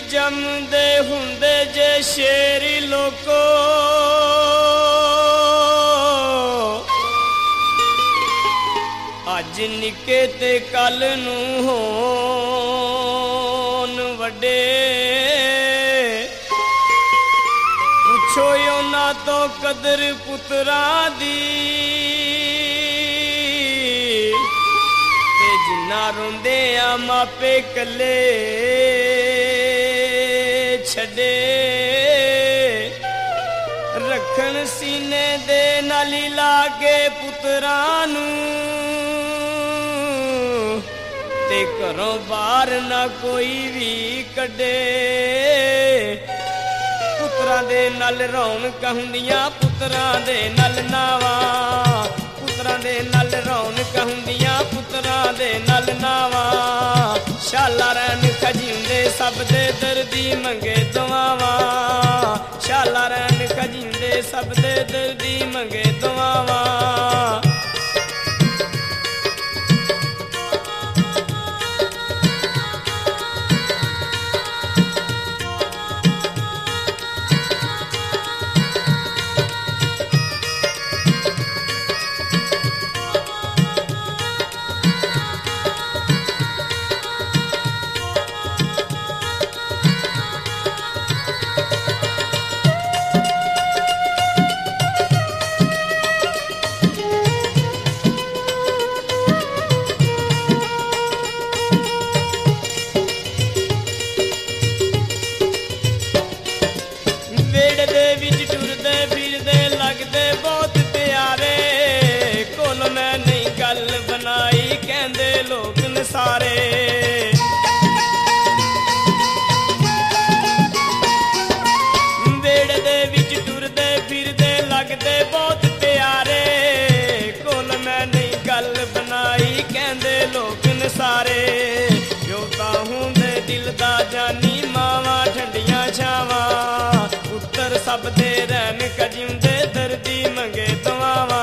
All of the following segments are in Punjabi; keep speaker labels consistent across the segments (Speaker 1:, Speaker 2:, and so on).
Speaker 1: ਜੰਮਦੇ ਹੁੰਦੇ ਜੇ ਸ਼ੇਰੀ ਲੋਕੋ ਅੱਜ ਨਿੱਕੇ ਤੇ ਕੱਲ ਨੂੰ ਹੋਣ ਵੱਡੇ ਪੁੱਛੋ ਉਹਨਾਂ ਤੋਂ ਕਦਰ ਪੁੱਤਰਾਂ ਦੀ ਤੇ ਜਿੰਨਾ ਰੋਂਦੇ ਆ ਮਾਪੇ ਕੱਲੇ ਛੱਡੇ ਰੱਖਣ ਸੀਨੇ ਦੇ ਨਾਲ ਲਾ ਕੇ ਪੁੱਤਰਾਂ ਨੂੰ ਤੇ ਘਰੋਂ ਬਾਹਰ ਨਾ ਕੋਈ ਵੀ ਕੱਢੇ ਪੁੱਤਰਾਂ ਦੇ ਨਾਲ ਰੌਣਕਾਂ ਹੁੰਦੀਆਂ ਪੁੱਤਰਾਂ ਦੇ ਨਾਲ ਨਾਵਾਂ ਪੁੱਤਰਾਂ ਦੇ ਨਾਲ ਰੌਣਕਾਂ ਹੁੰਦੀਆਂ ਪੁੱਤਰਾਂ ਦੇ ਨਾਲ ਨਾਵਾਂ ਸ਼ਾਲਾ ਰਹਿਣ ਖਜਿੰਦੇ ਸਭ ਦੇ ਦਰਦੀ ਮੰਗੇ ਦੁਆਵਾਂ ਸ਼ਾਲਾ ਰਹਿਣ ਖਜਿੰਦੇ ਸਭ ਦੇ ਦਰਦੀ ਮੰਗੇ ਦੁਆਵਾਂ ਸਾਰੇ ਵੇੜੇ ਦੇ ਵਿੱਚ ਟੁਰਦੇ ਫਿਰਦੇ ਲੱਗਦੇ ਬਹੁਤ ਪਿਆਰੇ ਕੋਲ ਮੈਂ ਨਹੀਂ ਗੱਲ ਬਣਾਈ ਕਹਿੰਦੇ ਲੋਕ ਨਸਾਰੇ ਜੋ ਤਾਂ ਹੁੰਦੇ ਦਿਲ ਦਾ ਜਾਨੀ ਮਾਵਾਂ ਠੰਡੀਆਂ ਛਾਵਾਂ ਪੁੱਤਰ ਸਭ ਦੇ ਰਹਿਣ ਕਜਿੰਦੇ ਦਰਦੀ ਮੰਗੇ ਦੁਆਵਾਂ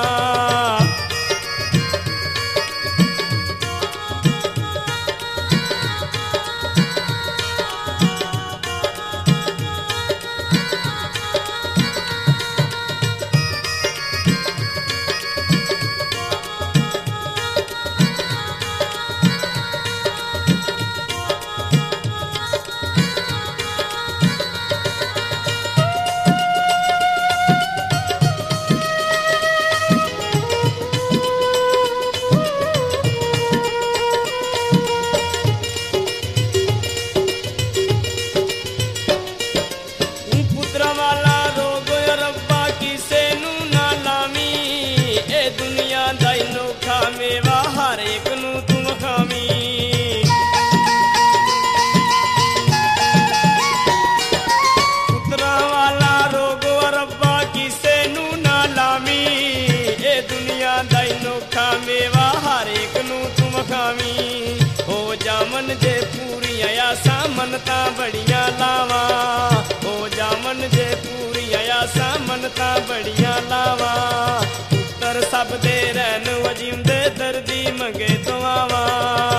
Speaker 1: ਜਾਮਨ ਜੇ ਪੂਰੀਆਂ ਆਸਾਂ ਮੰਨਤਾਂ ਬੜੀਆਂ ਲਾਵਾਂ ਹੋ ਜਾਮਨ ਜੇ ਪੂਰੀਆਂ ਆਸਾਂ ਮੰਨਤਾਂ ਬੜੀਆਂ ਲਾਵਾਂ ਪੁੱਤਰ ਸਭ ਦੇ ਰਹਿਣ ਵਜਿੰਦੇ ਦਰਦੀ ਮੰਗੇ ਦੁਆਵਾਂ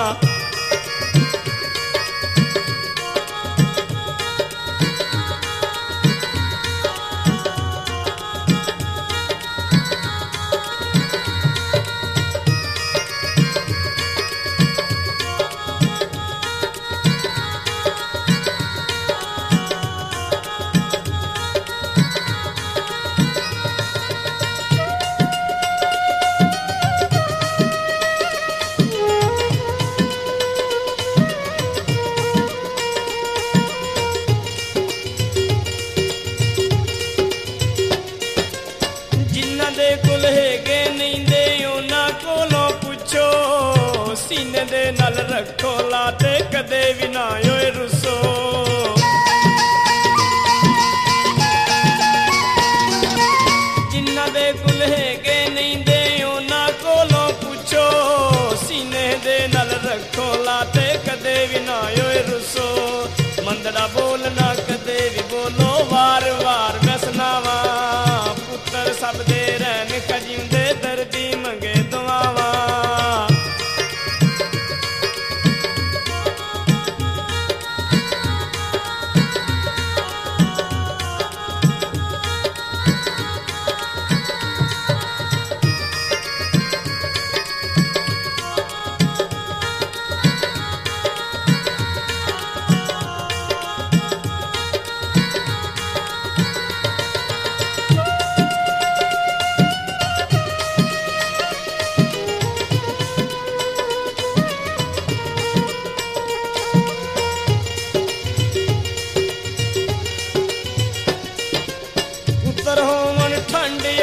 Speaker 1: ਸੀਨੇ ਦੇ ਨਾਲ ਰੱਖੋ ਲਾ ਤੇ ਕਦੇ ਵੀ ਨਾ ਓਏ ਰੁੱਸੋ ਜਿਨ੍ਹਾਂ ਦੇ ਕੁਲ ਹੈਗੇ ਨਹੀਂ ਦੇ ਉਹਨਾਂ ਕੋਲੋਂ ਪੁੱਛੋ ਸੀਨੇ ਦੇ ਨਾਲ ਰੱਖੋ ਲਾ ਤੇ ਕਦੇ ਵੀ ਨਾ ਓਏ ਰੁੱਸੋ ਮੰਦੜਾ ਬੋਲਣਾ ਕਦੇ ਵੀ ਬੋਲੋ ਵਾਰ ਵਾਰ ਮੈਂ ਸੁਣਾਵਾਂ ਪੁੱਤਰ ਸਭ ਦੇ ਰਹਿਣ ਕਜਿੰਦੇ ਦਰਦੀ ਮੰਗੇ ਦੁਆਵਾਂ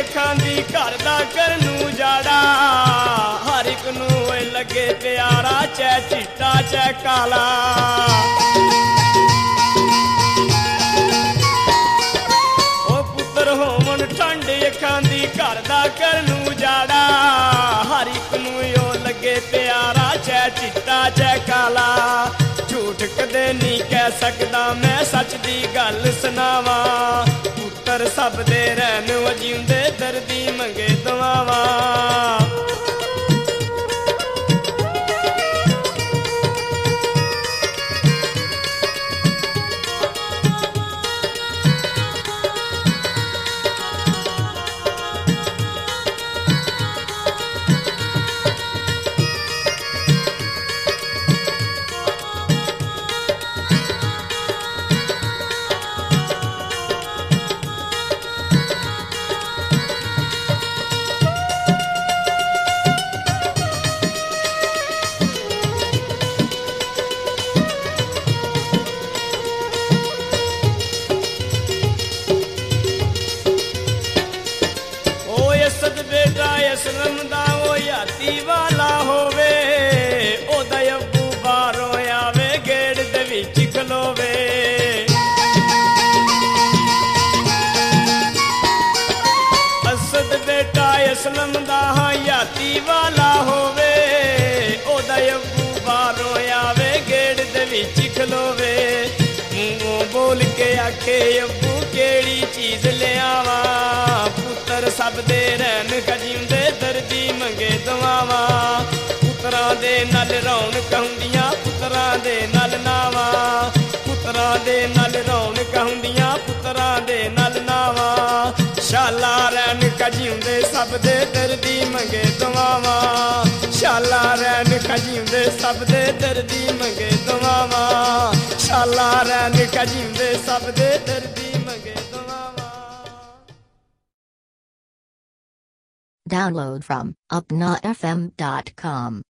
Speaker 1: ਖਾਂਦੀ ਘਰ ਦਾ ਕਰਨ ਨੂੰ ਜਾੜਾ ਹਰ ਇੱਕ ਨੂੰ ਓਏ ਲੱਗੇ ਪਿਆਰਾ ਚੈ ਚਿੱਟਾ ਚੈ ਕਾਲਾ ਉਹ ਪੁੱਤਰ ਹੋਵਣ ਠੰਡ ਅੱਖਾਂ ਦੀ ਘਰ ਦਾ ਕਰਨ ਨੂੰ ਜਾੜਾ ਹਰ ਇੱਕ ਨੂੰ ਓ ਲੱਗੇ ਪਿਆਰਾ ਚੈ ਚਿੱਟਾ ਚੈ ਕਾਲਾ ਝੂਠ ਕਦੇ ਨਹੀਂ ਕਹਿ ਸਕਦਾ ਮੈਂ ਸੱਚ ਦੀ ਗੱਲ ਸੁਣਾਵਾਂ ਪੁੱਤਰ ਸਭ ਦੇ ਰਹਿਣ ਜਿਉਂਦੇ ਦਰਦੀ ਮੰਗੇ ਦੁਆਵਾਂ ਅਸਲਮ ਦਾ ਉਹ ਯਾਤੀ ਵਾਲਾ ਹੋਵੇ ਉਹਦਾ ਅੱਬੂ ਬਾਹਰੋਂ ਆਵੇ ਗੇੜ ਦੇ ਵਿੱਚ ਖਲੋਵੇ ਅਸਦ ਬੇਟਾ ਅਸਲਮ ਦਾ ਯਾਤੀ ਵਾਲਾ ਹੋਵੇ ਉਹਦਾ ਅੱਬੂ ਬਾਹਰੋਂ ਆਵੇ ਗੇੜ ਦੇ ਵਿੱਚ ਖਲੋਵੇ ਮੂੰਹੋਂ ਬੋਲ ਕੇ ਆਖੇ ਅੱਬੂ ਕਿਹੜੀ ਚੀਜ਼ ਲਿਆਵਾਂ ਪੁੱਤਰ ਸਭ ਦੇ ਰਹਿਣ ਜਿਉਂਦੇ ਦਰਦੀ ਮੰਗੇ ਦੁਆਵਾਂ ਪੁੱਤਰਾਂ ਦੇ ਨਾਲ ਰੌਣਕ ਹੁੰਦੀਆਂ ਪੁੱਤਰਾਂ ਦੇ ਨਾਲ ਨਾਵਾਂ ਪੁੱਤਰਾਂ ਦੇ ਨਾਲ ਰੌਣਕ ਹੁੰਦੀਆਂ ਪੁੱਤਰਾਂ ਦੇ ਨਾਲ ਨਾਵਾਂ ਸ਼ਾਲਾ ਰਹਿਣ ਜਿਉਂਦੇ ਸਭ ਦੇ ਦਰਦੀ ਮੰਗੇ ਦੁਆਵਾਂ ਸ਼ਾਲਾ ਰਹਿਣ ਜਿਉਂਦੇ ਸਭ ਦੇ ਦਰਦੀ ਮੰਗੇ ਦੁਆਵਾਂ ਸ਼ਾਲਾ ਰਹਿਣ ਜਿਉਂਦੇ ਸਭ ਦੇ ਦਰਦੀ ਮੰਗੇ ਦੁਆਵਾਂ
Speaker 2: Download from upnafm.com.